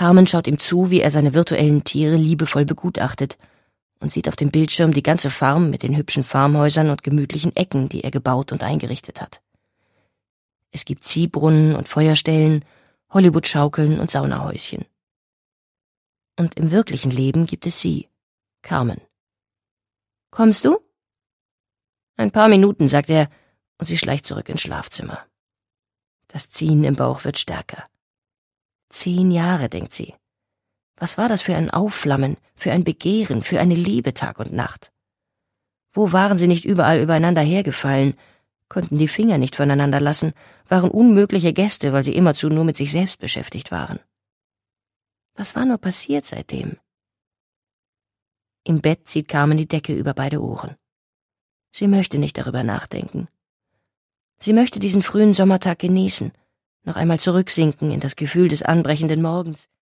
Carmen schaut ihm zu, wie er seine virtuellen Tiere liebevoll begutachtet und sieht auf dem Bildschirm die ganze Farm mit den hübschen Farmhäusern und gemütlichen Ecken, die er gebaut und eingerichtet hat. Es gibt Ziehbrunnen und Feuerstellen, Hollywood-Schaukeln und Saunahäuschen. Und im wirklichen Leben gibt es sie, Carmen. »Kommst du?« »Ein paar Minuten«, sagt er, und sie schleicht zurück ins Schlafzimmer. Das Ziehen im Bauch wird stärker. 10 Jahre, denkt sie. Was war das für ein Aufflammen, für ein Begehren, für eine Liebe Tag und Nacht? Wo waren sie nicht überall übereinander hergefallen, konnten die Finger nicht voneinander lassen, waren unmögliche Gäste, weil sie immerzu nur mit sich selbst beschäftigt waren. Was war nur passiert seitdem? Im Bett zieht Carmen die Decke über beide Ohren. Sie möchte nicht darüber nachdenken. Sie möchte diesen frühen Sommertag genießen, noch einmal zurücksinken in das Gefühl des anbrechenden Morgens,